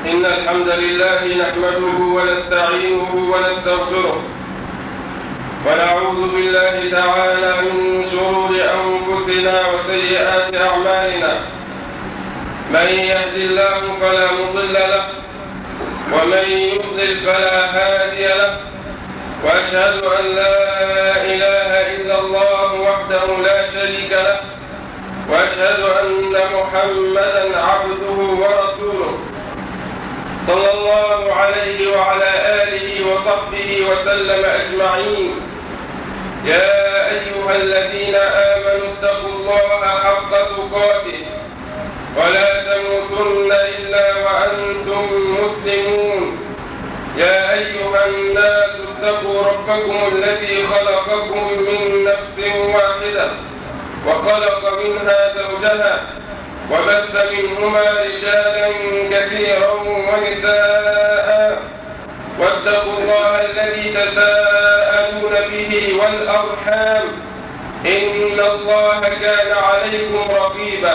إن الحمد لله نحمده ونستعينه ونستغفره ونعوذ بالله تعالى من شرور أنفسنا وسيئات أعمالنا. من يهد الله فلا مضل له ومن يضلل فلا هادي له، وأشهد أن لا إله إلا الله وحده لا شريك له، وأشهد أن محمدا عبده ورسوله صلى الله عليه وعلى آله وصحبه وسلم أجمعين. يا أيها الذين آمنوا اتقوا الله حق تقاته ولا تموتن إلا وأنتم مسلمون. يا أيها الناس اتقوا ربكم الذي خلقكم من نفس واحدة وخلق منها زوجها وبث منهما رجالا كثيرا ونساء، واتقوا الله الذي تساءلون به والأرحام إن الله كان عليكم رقيبا.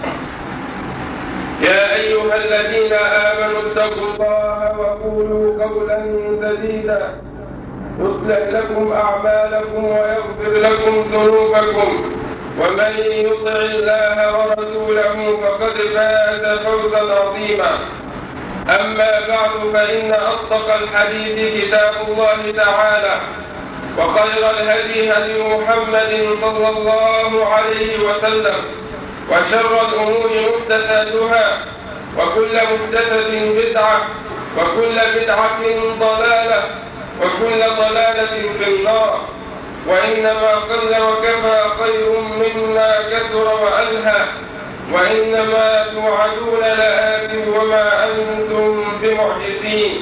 يا أيها الذين آمنوا اتقوا الله وقولوا قولا سديدا يصلح لكم أعمالكم ويغفر لكم ذنوبكم، ومن يطع الله ورسوله فقد فاز فوزا عظيما. أما بعد، فإن أصدق الحديث كتاب الله تعالى، وخير الهدي هدي محمد صلى الله عليه وسلم، وشر الأمور محدثاتها، وكل محدثة بدعة، وكل بدعة ضلالة، وكل ضلالة في النار. وإنما قل وكفى خير مما كثر وألهى، وإنما توعدون لآت وما أنتم بمعجزين.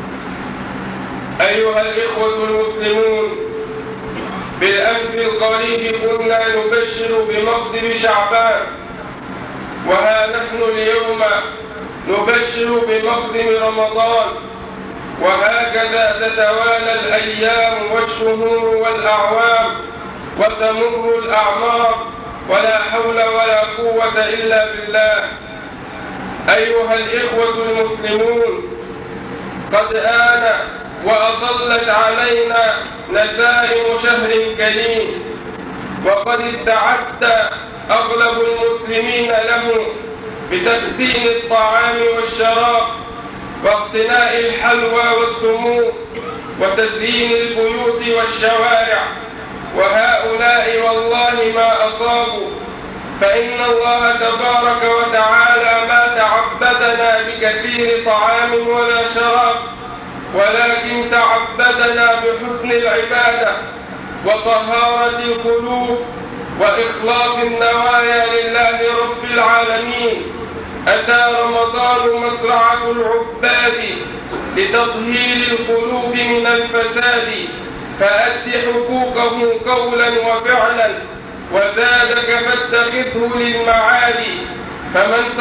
أيها الإخوة المسلمون، بالأمس القريب كنا نبشر بمقدم شعبان، وها نحن اليوم نبشر بمقدم رمضان، وهكذا تتوالى الأيام والشهور والأعوام وتمر الأعمار، ولا حول ولا قوة إلا بالله. أيها الإخوة المسلمون، قد آن وأطلت علينا نسائم شهر كريم، وقد استعد أغلب المسلمين له بتحسين الطعام والشراب واقتناء الحلوى والتمور وتزيين البيوت والشوارع، وهؤلاء والله ما أصابوا، فإن الله تبارك وتعالى ما تعبدنا بكثير طعام ولا شراب، ولكن تعبدنا بحسن العبادة وطهارة القلوب وإخلاص النوايا لله رب العالمين. أتى رمضان مزرعة العباد لتطهير القلوب من الفساد، فأد حقوقه قولا وفعلا، وزادك فاتخذه للمعاد. فمن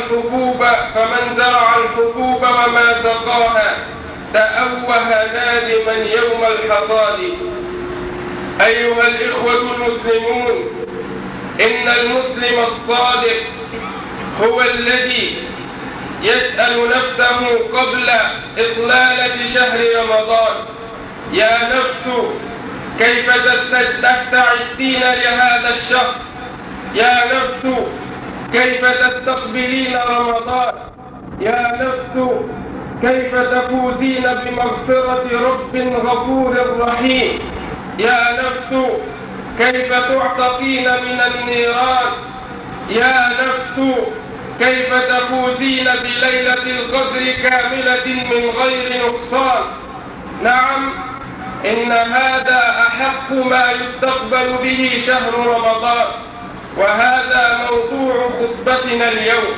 زرع الحبوب وما سقاها تأوه نادما يوم الحصاد. أيها الإخوة المسلمون، إن المسلم الصادق هو الذي يسأل نفسه قبل إطلالة شهر رمضان: يا نفس كيف تستعدين لهذا الشهر؟ يا نفس كيف تستقبلين رمضان؟ يا نفس كيف تفوزين بمغفرة رب غفور رحيم؟ يا نفس كيف تعتقين من النيران؟ يا نفس كيف تفوزين بليلة القدر كاملة من غير نقصان؟ نعم، إن هذا أحق ما يستقبل به شهر رمضان، وهذا موضوع خطبتنا اليوم.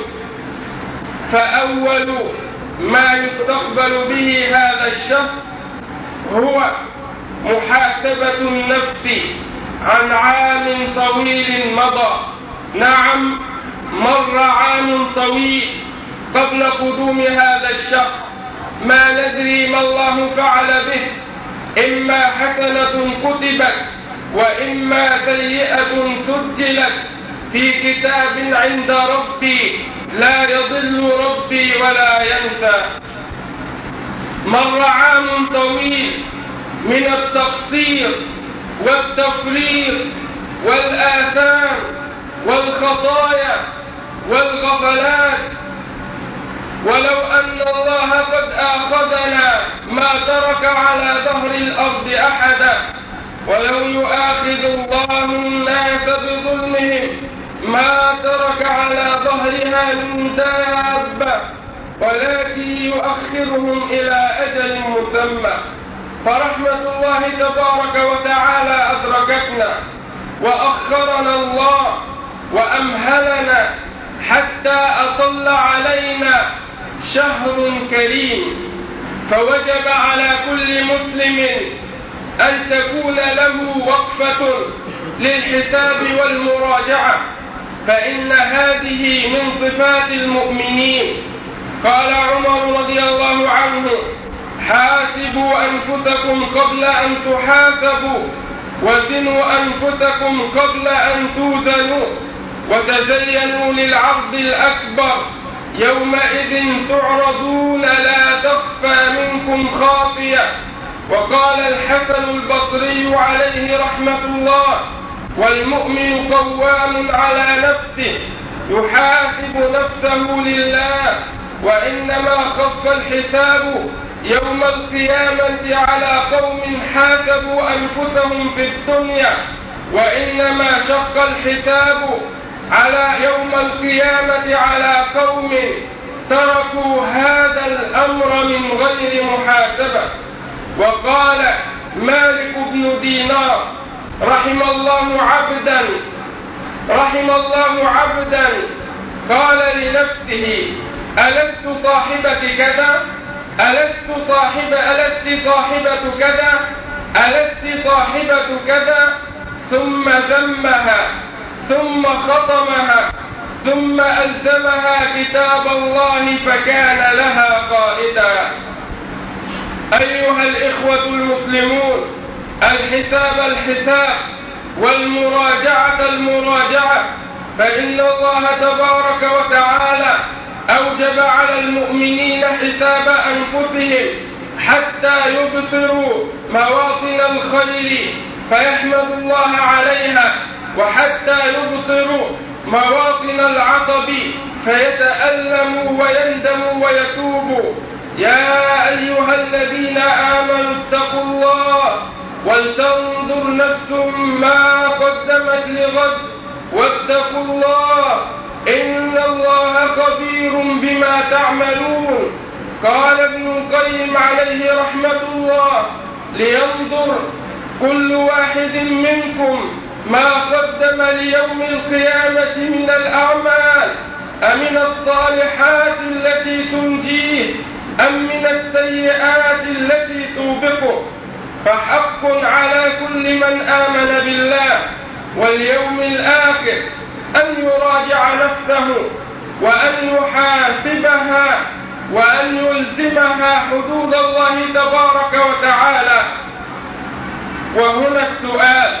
فأول ما يستقبل به هذا الشهر هو محاسبة النفس عن عام طويل مضى. نعم، مر عام طويل قبل قدوم هذا الشهر، ما ندري ما الله فعل به، إما حسنة كتبت وإما سيئة سجلت في كتاب عند ربي، لا يضل ربي ولا ينسى. مر عام طويل من التقصير والتفريط والآثام والخطايا والغفلات، ولو أن الله قد آخذنا ما ترك على ظهر الأرض أحدا، ولو يؤاخذ الله الناس بظلمهم ما ترك على ظهرها من دابة، ولكن يؤخرهم إلى أجل مسمى. فرحمة الله تبارك وتعالى أدركتنا وأخرنا الله وأمهلنا حتى أطل علينا شهر كريم، فوجب على كل مسلم أن تكون له وقفة للحساب والمراجعة، فإن هذه من صفات المؤمنين. قال عمر رضي الله عنه: حاسبوا أنفسكم قبل أن تحاسبوا، وزنوا أنفسكم قبل أن توزنوا، وتزينوا للعرض الأكبر، يومئذ تعرضون لا تخفى منكم خافية. وقال الحسن البصري عليه رحمة الله: والمؤمن قوام على نفسه يحاسب نفسه لله، وإنما خف الحساب يوم القيامة على قوم حاسبوا أنفسهم في الدنيا، وإنما شق الحساب على يوم القيامة على قوم تركوا هذا الأمر من غير محاسبة. وقال مالك بن دينار: رحم الله عبدا قال لنفسه: ألست صاحبة كذا؟ ألست صاحبة كذا؟ ثم ذمها، ثم خطمها، ثم ألزمها كتاب الله فكان لها قائدا. أيها الإخوة المسلمون، الحساب والمراجعة، فإن الله تبارك وتعالى أوجب على المؤمنين حساب أنفسهم حتى يبصروا مواطن الخير فيحمد الله عليها، وحتى يبصروا مواطن العطب فيتألموا ويندموا ويتوبوا. يا أيها الذين آمنوا اتقوا الله ولتنظر نفس ما قدمت لغد واتقوا الله إن الله خبير بما تعملون. قال ابن القيم عليه رحمة الله: لينظر كل واحد منكم ما قدم ليوم القيامة من الأعمال، أمن الصالحات التي تنجيه أم من السيئات التي توبقه. فحق على كل من آمن بالله واليوم الآخر أن يراجع نفسه وأن يحاسبها وأن يلزمها حدود الله تبارك وتعالى. وهنا السؤال: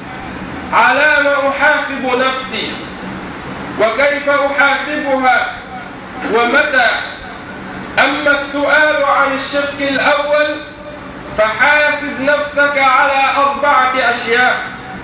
على ما أحاسب نفسي؟ وكيف أحاسبها؟ ومتى؟ أما السؤال عن الشق الأول فحاسب نفسك على 4 أشياء.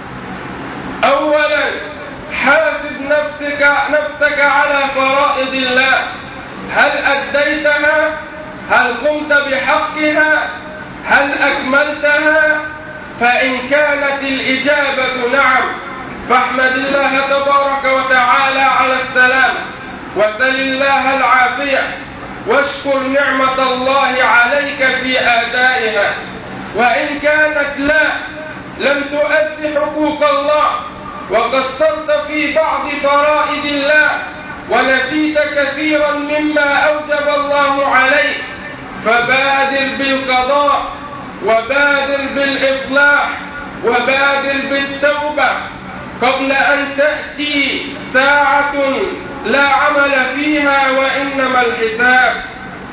أولا، حاسب نفسك على فرائض الله، هل أديتها؟ هل قمت بحقها؟ هل أكملتها؟ فإن كانت الإجابة نعم فاحمد الله تبارك وتعالى على السلام، وسل الله العافية، واشكر نعمة الله عليك في أدائها. وإن كانت لا، لم تؤد حقوق الله وقصرت في بعض فرائض الله ونسيت كثيرا مما أوجب الله عليك، فبادر بالقضاء، وبادر بالإصلاح، وبادر بالتوبة قبل أن تأتي ساعة لا عمل فيها وإنما الحساب.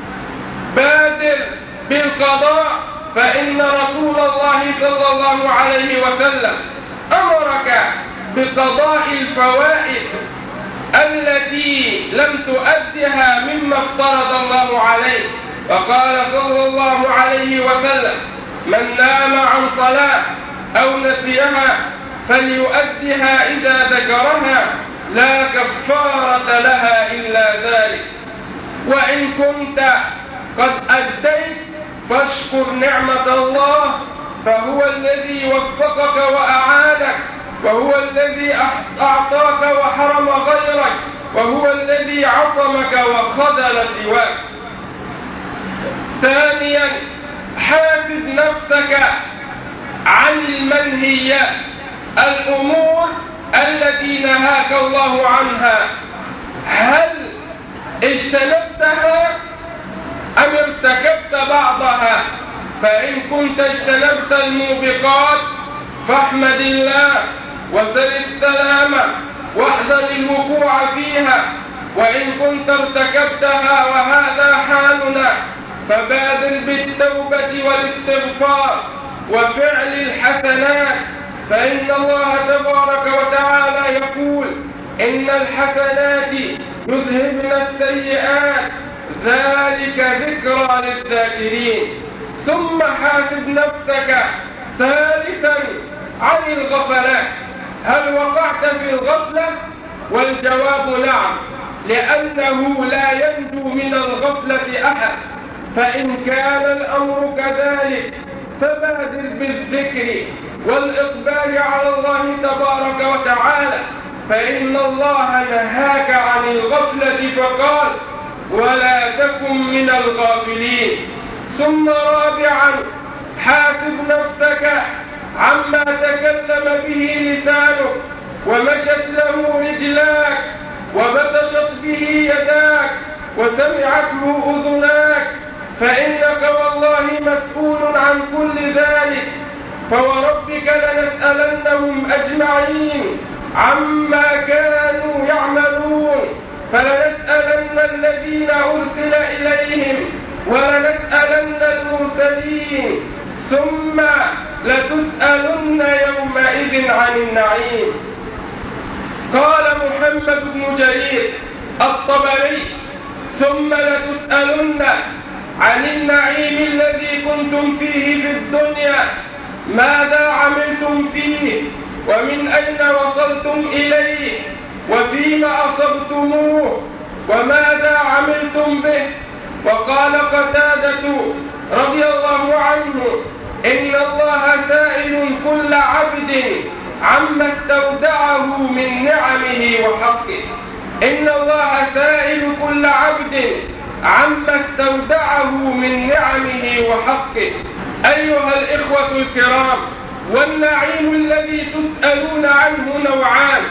بادر بالقضاء، فإن رسول الله صلى الله عليه وسلم أمرك بقضاء الفوائد التي لم تؤدها مما افترض الله عليه. فقال صلى الله عليه وسلم: من نام عن صلاة أو نسيها فليؤدها إذا ذكرها، لا كفارة لها إلا ذلك. وإن كنت قد أديت فاشكر نعمة الله، فهو الذي وفقك وأعانك، وهو الذي أعطاك وحرم غيرك، وهو الذي عصمك وخذل سواك. ثانيا، حاسب نفسك عن المنهيات، الأمور التي نهاك الله عنها، هل اجتنبتها أم ارتكبت بعضها؟ فإن كنت اجتنبت الموبقات فاحمد الله وسل السلامة واحذر الوقوع فيها، وإن كنت ارتكبتها وهذا حالنا فبادر بالتوبة والاستغفار وفعل الحسنات، فإن الله تبارك وتعالى يقول: إن الحسنات يذهبن السيئات ذلك ذكرى للذاكرين. ثم حاسب نفسك ثالثا عن الغفلات، هل وقعت في الغفلة؟ والجواب نعم، لأنه لا ينجو من الغفلة أحد. فإن كان الأمر كذلك فبادر بالذكر والإقبال على الله تبارك وتعالى، فإن الله نهاك عن الغفلة فقال: ولا تكن من الغافلين. ثم رابعا، حاسب نفسك عما تكلم به لسانك ومشت له رجلاك وبطشت به يداك وسمعته أذناك، فإنك والله مسؤول عن كل ذلك. فوربك لنسألنهم أجمعين عما كانوا يعملون، فلنسألن الذين أرسل إليهم ولنسألن المرسلين، ثم لتسألن يومئذ عن النعيم. قال محمد بن جرير الطبري: ثم لتسألن عن النعيم الذي كنتم فيه في الدنيا، ماذا عملتم فيه ومن أين وصلتم إليه وفيما أصبتموه وماذا عملتم به. وقال قتادة رضي الله عنه: إن الله سائل كل عبد عما استودعه من نعمه وحقه. إن الله سائل كل عبد عما استودعه من نعمه وحقه. أيها الإخوة الكرام، والنعيم الذي تسألون عنه نوعان: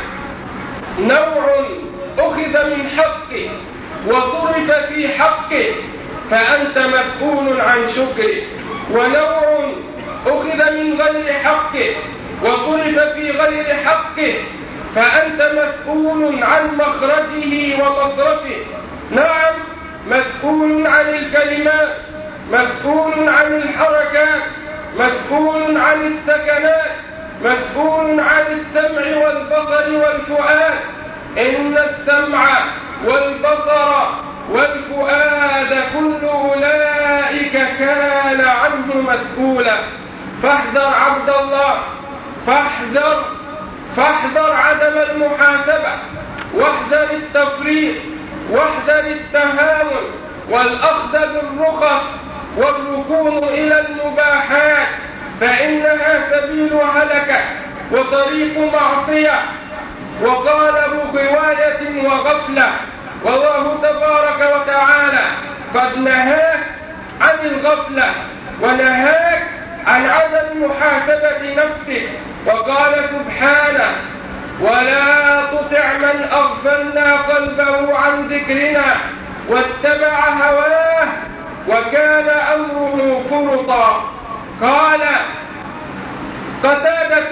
نوع أخذ من حقه وصرف في حقه فأنت مسؤول عن شكره، ونوع أخذ من غير حقه وصرف في غير حقه فأنت مسؤول عن مخرجه ومصرفه. نعم، مسؤول عن الكلمات، مسؤول عن الحركات، مسؤول عن السكنات، مسؤول عن السمع والبصر والفؤاد. إن السمع والبصر والفؤاد كل أولئك كان عنه مسؤولا. فاحذر عبد الله، فاحذر عدم المحاسبة، واحذر التفريط، واحذر التهاون والأخذ بالرخص والركون إلى المباحات، فإنها سبيل هلكة وطريق معصية. وقال بغواية وغفلة، والله تبارك وتعالى قد نهاك عن الغفلة ونهاك عن عدم محاسبة نفسك، وقال سبحانه: ولا تطع من أغفلنا قلبه عن ذكرنا واتبع هواه وكان أمره فرطا. قال قتادة: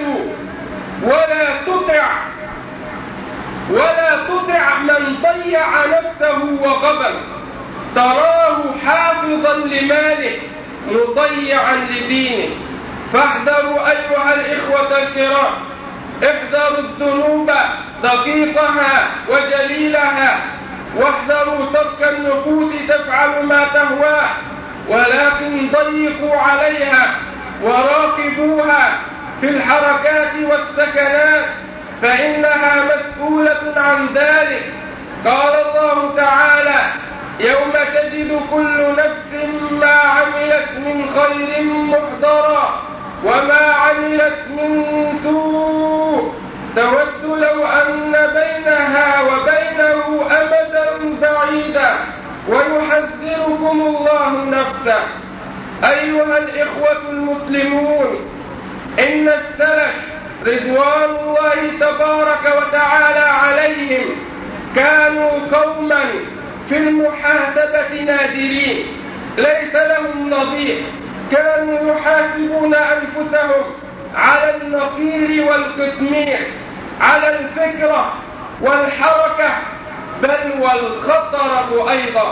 ولا تطع من ضيع نفسه وغبن، تراه حافظا لماله مضيعا لدينه. فاحذروا أيها الإخوة الكرام، احذروا الذنوب دقيقها وجليلها، واحذروا ترك النفوس تفعل ما تهواه، ولكن ضيقوا عليها وراقبوها في الحركات والسكنات، فإنها مسؤولة عن ذلك. قال الله تعالى: يوم تجد كل نفس ما عملت من خير محضرا وما عملت من سوء تود لو أن بينها وبينه أمدا بعيدا ويحذركم الله نفسه. أيها الإخوة المسلمون، إن السلف رضوان الله تبارك وتعالى عليهم كانوا قوما في المحاسبة نادرين ليس لهم نظير. كانوا يحاسبون أنفسهم على النقير والقطمير، على الفكرة والحركة، بل والخطرة أيضا.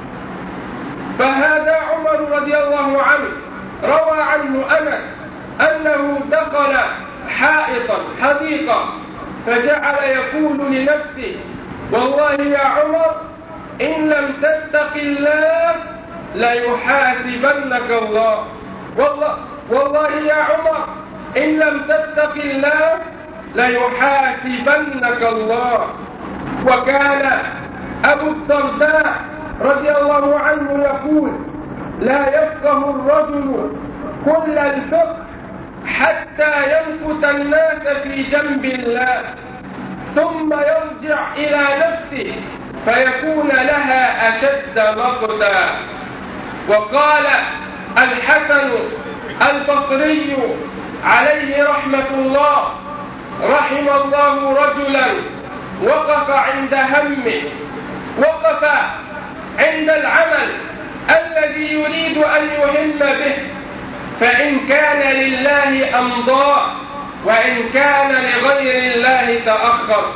فهذا عمر رضي الله عنه روى عنه أنس أنه دخل حديقة فجعل يقول لنفسه: والله يا عمر إن لم تتق الله ليحاسبنك الله، والله يا عمر إن لم تتق الله ليحاسبنك الله. وكان أبو الدرداء رضي الله عنه يقول: لا يفقه الرجل كل الفقه حتى يمكث الناس في جنب الله ثم يرجع إلى نفسه فيكون لها أشد مقتا. وقال الحسن البصري عليه رحمة الله: رحم الله رجلا وقف عند همه، وقف عند العمل الذي يريد أن يهم به، فإن كان لله أمضاه وإن كان لغير الله تأخر.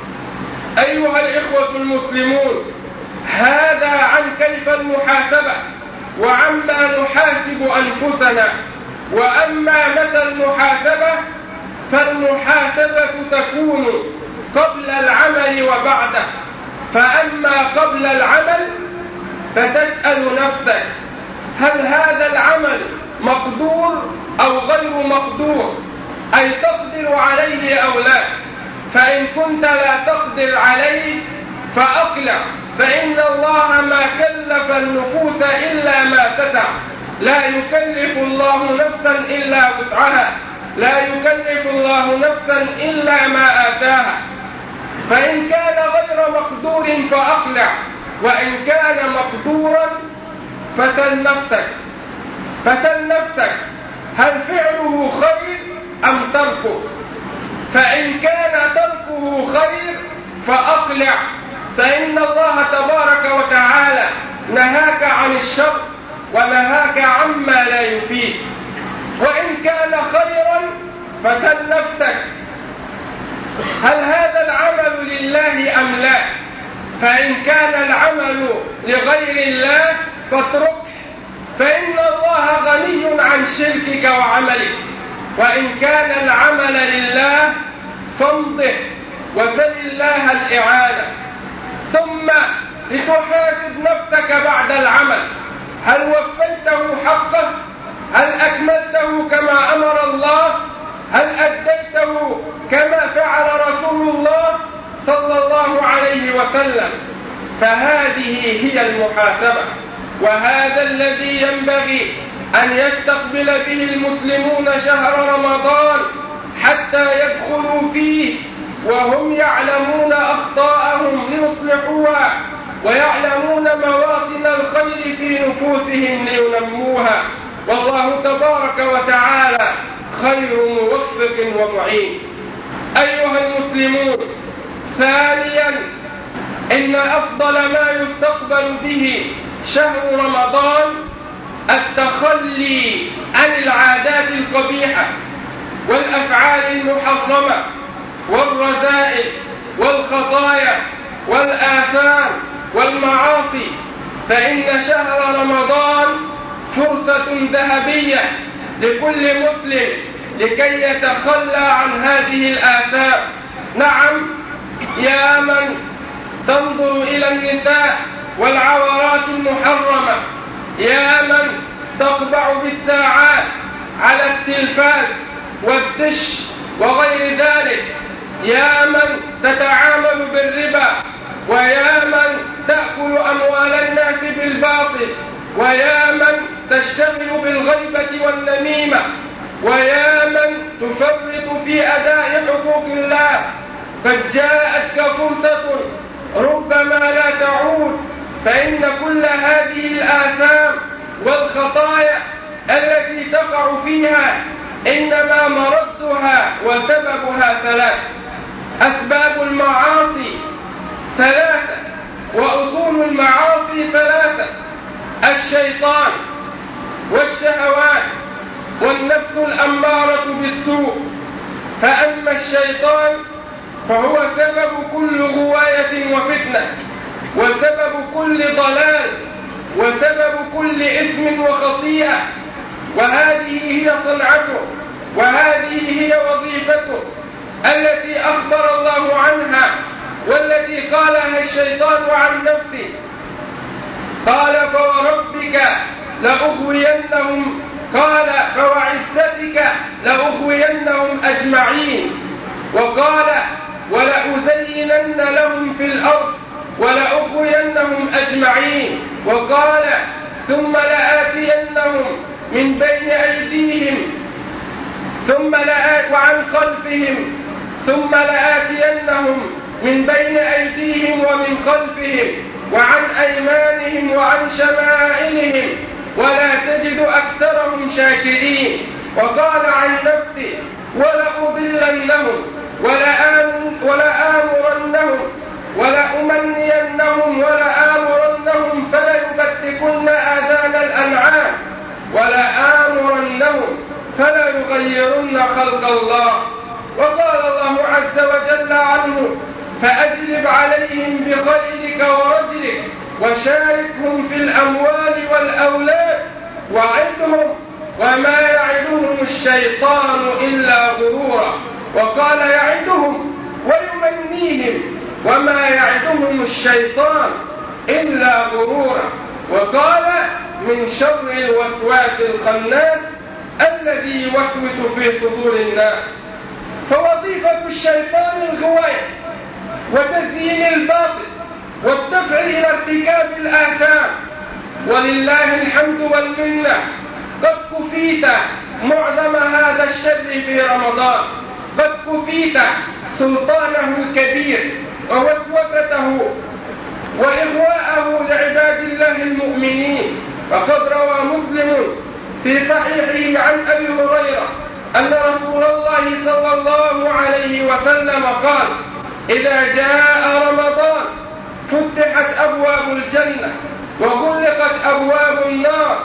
أيها الإخوة المسلمون، هذا عن كيف المحاسبة وعما نحاسب أنفسنا. وأما متى المحاسبة فالمحاسبة تكون قبل العمل وبعده. فأما قبل العمل فتسأل نفسك: هل هذا العمل مقدور أو غير مقدور، أي تقدر عليه أو لا؟ فإن كنت لا تقدر عليه فأقلع، فإن الله ما كلف النفوس إلا ما تسع، لا يكلف الله نفسا إلا وسعها، لا يكلف الله نفسا إلا ما آتاها. فإن كان غير مقدور فأقلع، وإن كان مقدورا فسل نفسك هل فعله خير أم تركه؟ فإن كان تركه خير فأقلع، فإن الله تبارك وتعالى نهاك عن الشر ونهاك عما لا يفيد. وإن كان خيرا فسل نفسك هل هذا العمل لله أم لا؟ فإن كان العمل لغير الله فاتركه، فإن الله غني عن شركك وعملك. وإن كان العمل لله فامضه وسل الله الإعانة. ثم لتحاسب نفسك بعد العمل: هل وفيته حقه؟ هل أكملته كما أمر الله؟ هل أديته كما فعل رسول الله صلى الله عليه وسلم؟ فهذه هي المحاسبة، وهذا الذي ينبغي أن يستقبل به المسلمون شهر رمضان حتى يدخلوا فيه وهم يعلمون أخطاءهم ليصلحوها، ويعلمون مواطن الخير في نفوسهم لينموها. والله تبارك وتعالى خير موفق ومعين. أيها المسلمون، ثانيا، إن أفضل ما يستقبل به شهر رمضان التخلي عن العادات القبيحة والأفعال المحرمة والرذائل والخطايا والآثام والمعاصي، فإن شهر رمضان فرصة ذهبية لكل مسلم لكي يتخلى عن هذه الآثام. نعم، يا من تنظر إلى النساء والعورات المحرمة، يا من تطبع بالساعات على التلفاز والدش وغير ذلك، يا من تتعامل بالربا، ويا من تأكل أموال الناس بالباطل، ويا من تشتغل بالغيبة والنميمة، ويا من تفرط في أداء حقوق الله، قد جاءتك فرصة ربما لا تعود، فإن كل هذه الآثام والخطايا التي تقع فيها إنما مردها وسببها ثلاث. أسباب المعاصي ثلاثة، وأصول المعاصي ثلاثة: الشيطان والشهوات والنفس الأمارة بالسوء. فأما الشيطان فهو سبب كل غواية وفتنة، وسبب كل ضلال، وسبب كل إثم وخطيئة، وهذه هي صنعته، وهذه هي وظيفته التي أخبر الله عنها، والتي قالها الشيطان عن نفسه. قال: فوربك لأغوينهم، قال: فوعزتك لأغوينهم أجمعين، وقال: ولأزينن لهم في الأرض ولأغوينهم أجمعين، وقال: ثم لآتينهم من بين أيديهم وعن خلفهم، ثم لآتينهم من بين أيديهم ومن خلفهم وعن أيمانهم وعن شمائلهم ولا تجد أكثرهم شاكرين. وقال عن نفسه: ولأضلنهم ولآمرنهم ولأمنينهم ولآمرنهم فليبتكن آذان الأنعام ولآمرنهم فليغيرن خلق الله. وقال الله عز وجل عنه: فأجلب عليهم بخيلك ورجلك وشاركهم في الأموال والأولاد وعدهم وما يعدهم الشيطان إلا غرورا. وقال: يعدهم ويمنيهم وما يعدهم الشيطان إلا غرورا. وقال: من شر الوسواس الخناس الذي يوسوس في صدور الناس. فوظيفة الشيطان الغواية وتزيين الباطل والدفع إلى ارتكاب الآثام. ولله الحمد والمنة، قد كفيت معظم هذا الشر في رمضان، قد كفيت سلطانه الكبير ووسوسته وإغواءه لعباد الله المؤمنين. فقد روى مسلم في صحيحه عن أبي هريرة أن رسول الله صلى الله عليه وسلم قال: إذا جاء رمضان فتحت أبواب الجنة وغلقت أبواب النار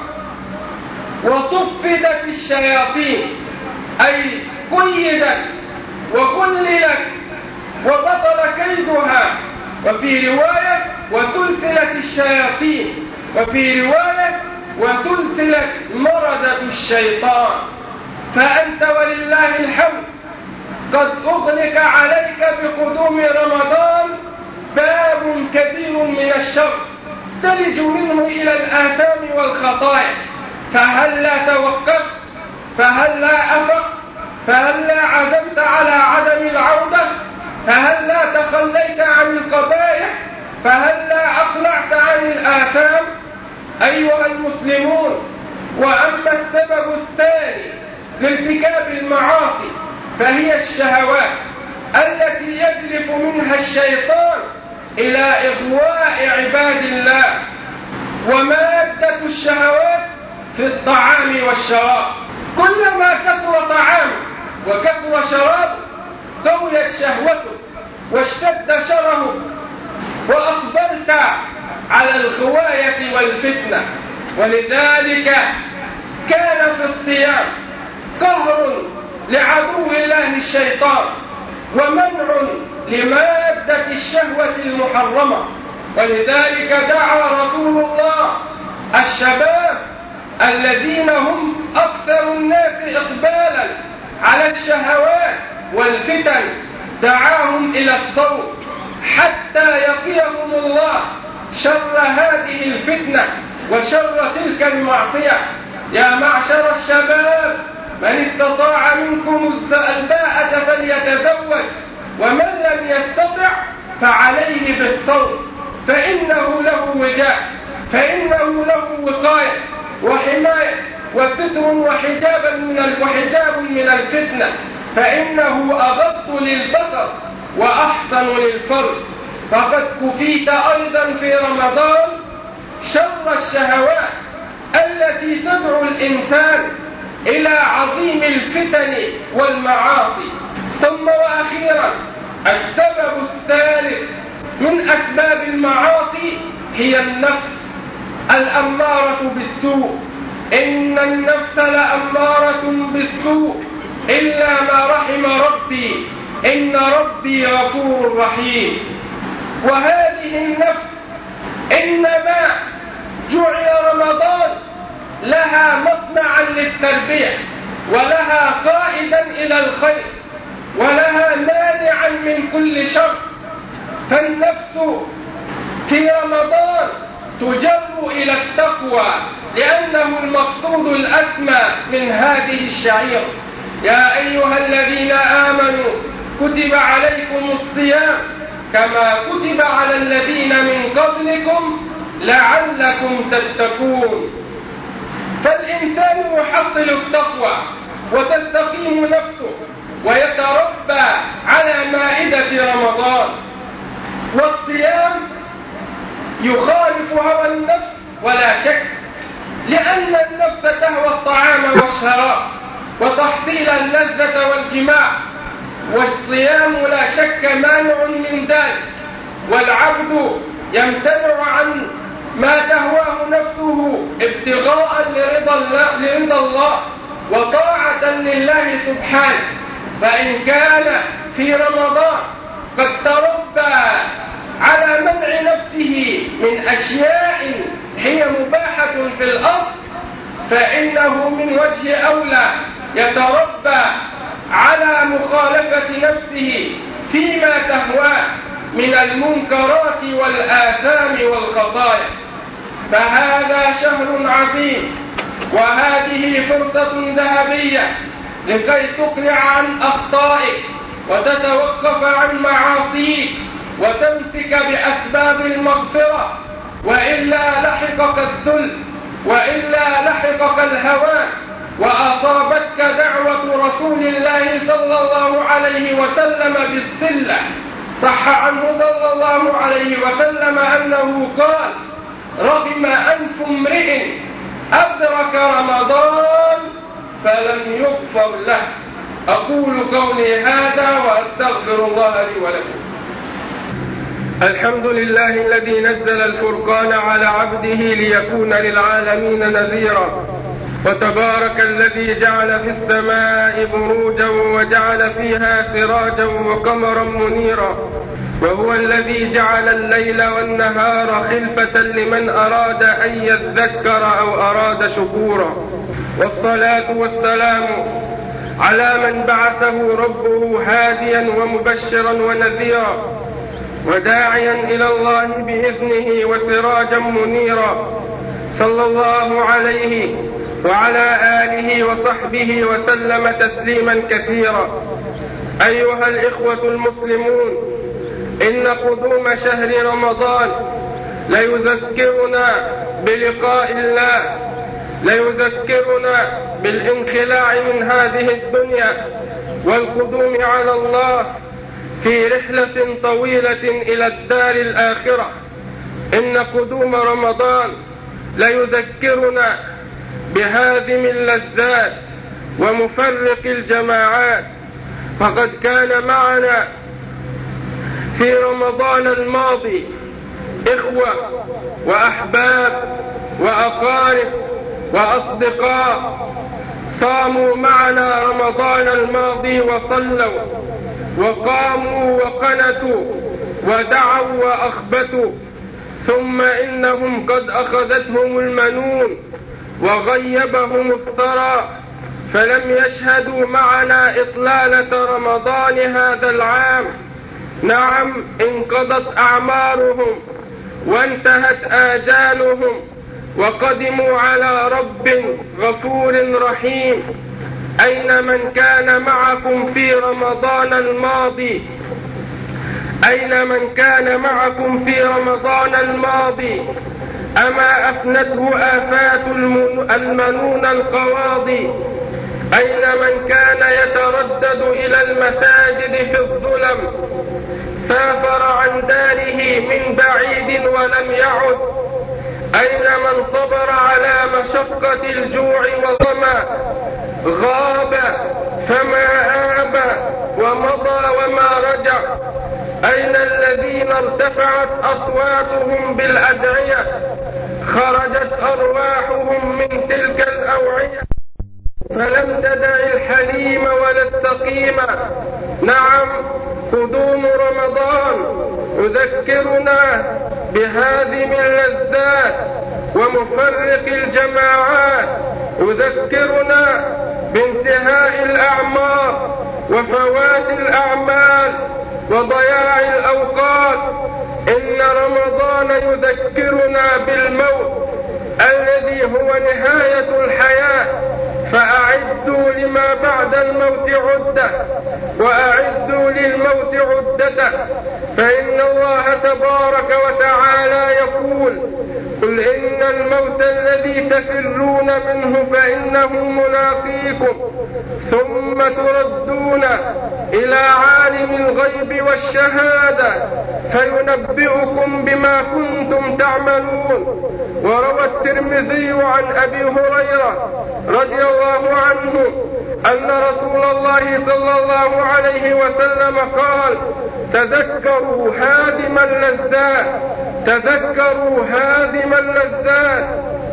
وصفدت الشياطين، أي قيدت وقللت وبطل كيدها، وفي رواية: وسلسلة الشياطين، وفي رواية: وسلسلة مردة الشيطان. فأنت ولله الحمد قد أغلق عليك بقدوم رمضان باب كبير من الشر تلج منه إلى الآثام والخطايا، فهل لا توقفت؟ فهل لا أفقت؟ فهل لا عزمت على عدم العودة؟ فهل لا تخليت عن القبائح؟ فهل لا أقلعت عن الآثام؟ أيها المسلمون، وأما السبب الثاني لارتكاب المعاصي فهي الشهوات التي يجلف منها الشيطان إلى إغواء عباد الله. ومادة الشهوات في الطعام والشراب، كلما كثر طعامه وكثر شرابه قويت شهوته واشتد شرهه وأقبلت على الغواية والفتنة. ولذلك كان في الصيام قهر لعدو الله الشيطان ومنع لمادة الشهوة المحرمة. ولذلك دعا رسول الله الشباب الذين هم أكثر الناس إقبالا على الشهوات والفتن، دعاهم إلى الصوم حتى يقيهم الله شر هذه الفتنة وشر تلك المعصية. يا معشر الشباب، من استطاع منكم الباءة فليتزوج، ومن لم يستطع فعليه بالصوم، فإنه له وجاء، فإنه له وقاية وحماية وستر وحجاب من الفتنة، فإنه أغض للبصر وأحسن للفرج. فقد كفيت أيضا في رمضان شر الشهوات التي تدعو الإنسان إلى عظيم الفتن والمعاصي. ثم وأخيرا، السبب الثالث من أسباب المعاصي هي النفس الأمارة بالسوء. إن النفس لأمارة بالسوء إلا ما رحم ربي، إن ربي غفور رحيم. وهذه النفس إنما جعل رمضان لها مصنعا للتربية، ولها قائدا إلى الخير، ولها مانعا من كل شر. فالنفس في رمضان تجر إلى التقوى، لأنه المقصود الأسمى من هذه الشعيرة. يا أيها الذين آمنوا كتب عليكم الصيام كما كتب على الذين من قبلكم لعلكم تتقون. فالإنسان يحصل التقوى وتستقيم نفسه ويتربى على مائدة رمضان. والصيام يخالف هوى النفس ولا شك، لأن النفس تهوى الطعام والشراب وتحصيل اللذة والجماع، والصيام لا شك مانع من ذلك. والعبد يمتنع عن ما تهواه نفسه ابتغاء لرضا الله وطاعة لله سبحانه. فإن كان في رمضان قد تربى على منع نفسه من أشياء هي مباحة في الأصل، فإنه من وجه أولى يتربى على مخالفة نفسه فيما تهواه من المنكرات والآثام والخطايا. فهذا شهر عظيم، وهذه فرصة ذهبية لكي تقلع عن أخطائك وتتوقف عن معاصيك وتمسك بأسباب المغفرة، وإلا لحقك الذل، وإلا لحقك الهوان، وأصابتك دعوة رسول الله صلى الله عليه وسلم بالذلة. صح عنه صلى الله عليه وسلم أنه قال: رغم أنف امرئ أدرك رمضان فلم يغفر له. أقول قولي هذا وأستغفر الله لي ولكم. الحمد لله الذي نزل الفرقان على عبده ليكون للعالمين نذيرا. وتبارك الذي جعل في السماء بروجا وجعل فيها سراجا وقمرا منيرا. وهو الذي جعل الليل والنهار خلفة لمن أراد أن يذكر أو أراد شكورا. والصلاة والسلام على من بعثه ربه هاديا ومبشرا ونذيرا وداعيا إلى الله بإذنه وسراجا منيرا، صلى الله عليه وعلى آله وصحبه وسلم تسليما كثيرا. أيها الإخوة المسلمون، إن قدوم شهر رمضان ليذكرنا بلقاء الله، ليذكرنا بالانخلاع من هذه الدنيا والقدوم على الله في رحلة طويلة إلى الدار الآخرة. إن قدوم رمضان ليذكرنا بهادم اللذات ومفرق الجماعات. فقد كان معنا في رمضان الماضي إخوة وأحباب وأقارب وأصدقاء صاموا معنا رمضان الماضي وصلوا وقاموا وقنتوا ودعوا وأخبتوا، ثم إنهم قد أخذتهم المنون وغيبهم الثرى، فلم يشهدوا معنا إطلالة رمضان هذا العام، نعم انقضت أعمارهم وانتهت آجالهم وقدموا على رب غفور رحيم. أين من كان معكم في رمضان الماضي؟ أين من كان معكم في رمضان الماضي؟ أما أفنته آفات المنون القواضي؟ أين من كان يتردد إلى المساجد في الظلم؟ سافر عن داره من بعيد ولم يعد. أين من صبر على مشقة الجوع والظمأ؟ غاب فما آب ومضى وما رجع. أين الذين ارتفعت أصواتهم بالأدعية خرجت أرواحهم من تلك الأوعية فلم تدع الحليم ولا السقيم؟ نعم قدوم رمضان يذكرنا بهادم اللذات ومفرق الجماعات، يذكرنا بانتهاء الأعمار وفوات الأعمال وضياع الأوقات. إن رمضان يذكرنا بالموت الذي هو نهاية الحياة، فأعدوا لما بعد الموت عدة وأعدوا للموت عدته، فإن الله تبارك وتعالى يقول: قل إن الموت الذي تفرون منه فإنه ملاقيكم ثم تردون إلى عالم الغيب والشهادة فينبئكم بما كنتم تعملون. وروى الترمذي عن أبي هريرة رضي الله عنه أن رسول الله صلى الله عليه وسلم قال: تذكروا هادم اللذات، تذكروا هادم اللذات.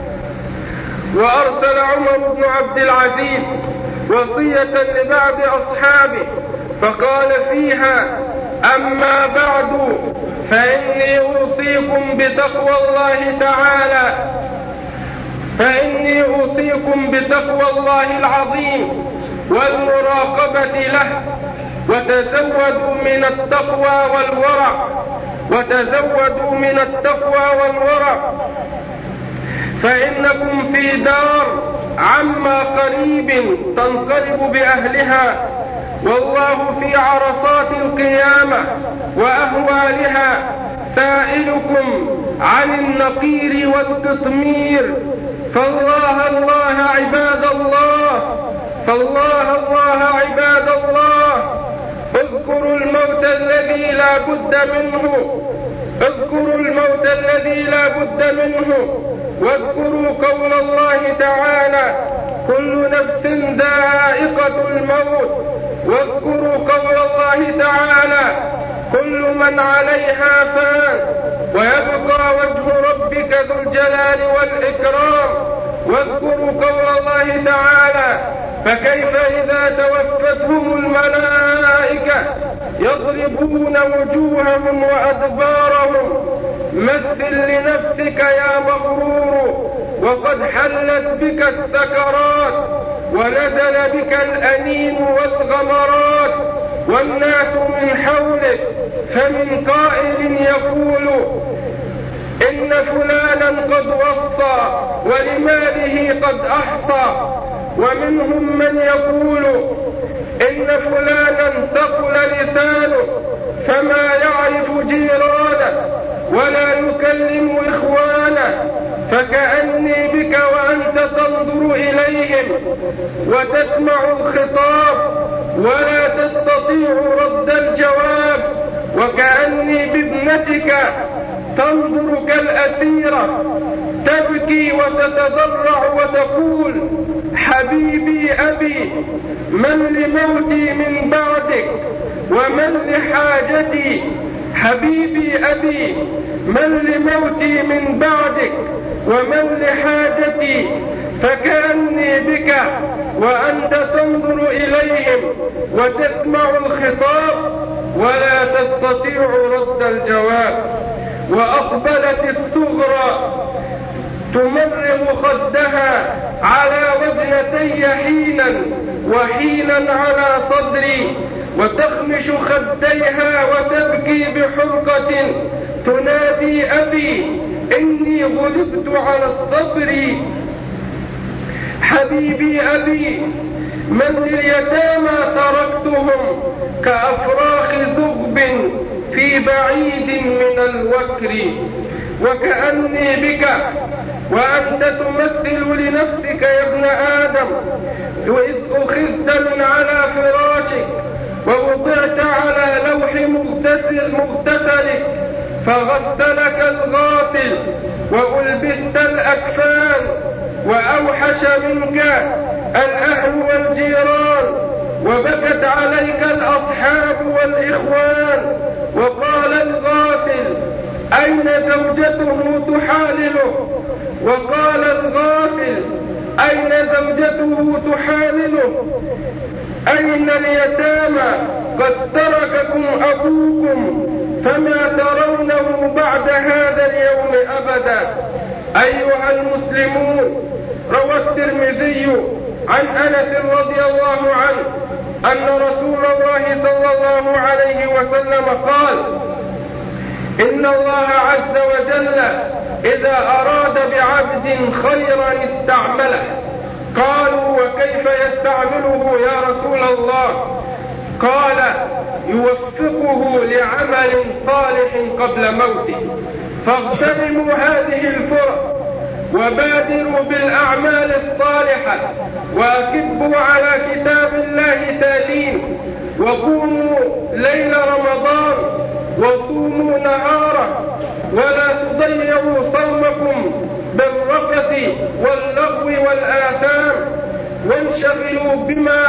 وأرسل عمر بن عبد العزيز وصية لبعض أصحابه فقال فيها: أما بعد فإني أوصيكم بتقوى الله تعالى، فإني أوصيكم بتقوى الله العظيم والمراقبة له، وتزودوا من التقوى والورع، وتزودوا من التقوى والورع، فإنكم في دار عما قريب تنقلب بأهلها، والله في عرصات القيامة وأهوالها سائلكم عن النقير والقطمير. فالله الله عباد الله، فالله الله عباد الله، اذكروا الموت الذي لا بد منه، اذكروا الموت الذي لا بد منه، واذكروا قول الله تعالى: كل نفس ذائقة الموت، واذكروا قول الله تعالى: كل من عليها فان ويبقى وجه ربك ذو الجلال والإكرام، واذكروا قول الله تعالى: فكيف إذا توفتهم الملائكة يضربون وجوههم وأدبارهم. مثل لنفسك يا مغرور وقد حلت بك السكرات ونزل بك الأنين والغمرات والناس من حولك، فمن قائل يقول: إن فلانا قد وصى ولماله قد أحصى، ومنهم من يقول: إن فلانا ثقل لسانه فما يعرف جيرانه ولا يكلم إخوانه، فكأني بك وأنت تنظر إليهم وتسمع الخطاب ولا تستطيع رد الجواب، وكأني بابنتك تنظر كالأسيرة تبكي وتتضرع وتقول: حبيبي أبي، من لموتي من بعدك ومن لحاجتي، حبيبي أبي، من لموتي من بعدك ومن لحاجتي، فكأني بك وأنت تنظر إليهم وتسمع الخطاب ولا تستطيع رد الجواب. وأقبلت الصغرى تمرغ خدها على وجنتي حينا وحينا على صدري، وتخمش خديها وتبكي بحرقة تنادي أبي إني غلبت على الصبر. حبيبي أبي من لليتامى تركتهم كأفراخ ذغب في بعيد من الوكر، وكأني بك وأنت تمثل لنفسك يا ابن آدم، وإذ أخذت من على فراشك ووضعت على لوح مغتسلك فغسلك الغاسل وألبست الأكفان، وأوحش منك الأهل والجيران، وبكت عليك الأصحاب والإخوان، وقال الغاسل أين زوجته تحالله، وقال الغاسل أين زوجته تحالله، أين اليتامى قد ترككم أبوكم فما ترونه بعد هذا اليوم أبدا. أيها المسلمون، روى الترمذي عن أنس رضي الله عنه أن رسول الله صلى الله عليه وسلم قال: إن الله عز وجل إذا أراد بعبد خيرا استعمله. قالوا: وكيف يستعمله يا رسول الله؟ قال: يوفقه لعمل صالح قبل موته. فاغتنموا هذه الفرص وبادروا بالأعمال الصالحة، وأكبوا على كتاب الله تالين، وقوموا ليل رمضان وصوموا نهاره، ولا تضيعوا صومكم بالرفث واللغو والآثام، وانشغلوا بما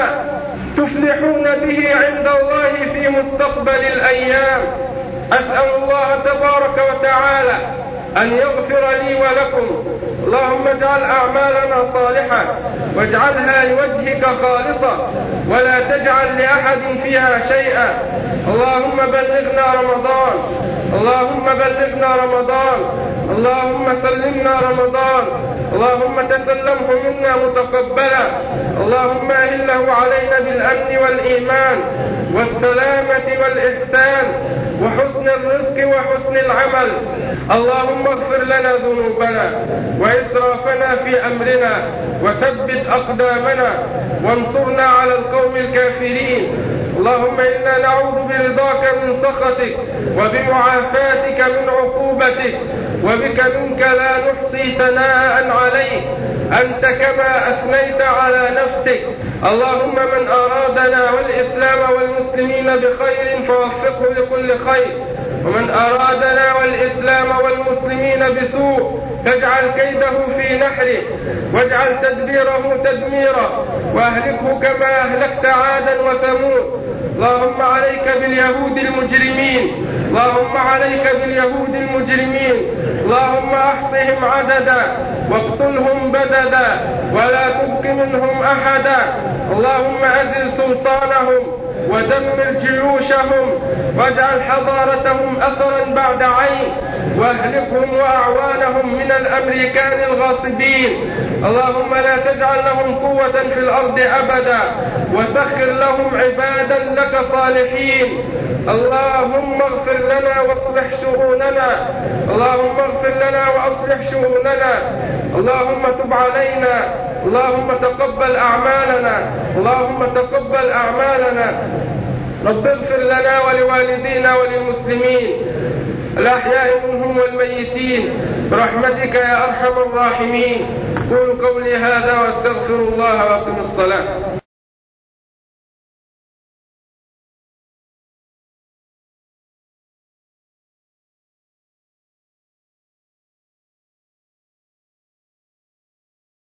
تفلحون به عند الله في مستقبل الأيام. أسأل الله تبارك وتعالى أن يغفر لي ولكم. اللهم اجعل أعمالنا صالحة واجعلها لوجهك خالصة، ولا تجعل لأحد فيها شيئا. اللهم بلغنا رمضان، اللهم بلغنا رمضان، اللهم سلمنا رمضان، اللهم تسلمه منا متقبلا، اللهم أهله علينا بالأمن والإيمان والسلامة والإحسان وحسن الرزق وحسن العمل. اللهم اغفر لنا ذنوبنا وإسرافنا في أمرنا، وثبت أقدامنا وانصرنا على القوم الكافرين. اللهم إنا نعوذ برضاك من سخطك وبمعافاتك من عقوبتك، وبك منك لا نحصي ثناء عليك أنت كما أثنيت على نفسك. اللهم من أرادنا والإسلام والمسلمين بخير فوفقه لكل خير، ومن أرادنا والإسلام والمسلمين بسوء فاجعل كيده في نحره، واجعل تدبيره تدميرا، وأهلكه كما أهلكت عادا وثمود. اللهم عليك باليهود المجرمين، اللهم عليك باليهود المجرمين، اللهم احصهم عددا واقتلهم بددا ولا تبق منهم احدا. اللهم أزل سلطانهم ودمر جيوشهم، واجعل حضارتهم أثرا بعد عين، واهلكهم وأعوانهم من الأمريكان الغاصبين. اللهم لا تجعل لهم قوة في الأرض أبدا، وسخر لهم عبادا لك صالحين. اللهم اغفر لنا واصلح شؤوننا، اللهم اغفر لنا وأصلح شؤوننا، اللهم تب علينا، اللهم تقبل أعمالنا، اللهم تقبل أعمالنا. رب اغفر لنا ولوالدينا وللمسلمين الأحياء منهم والميتين برحمتك يا أرحم الراحمين. قولوا قولي هذا واستغفر الله وأقم الصلاة.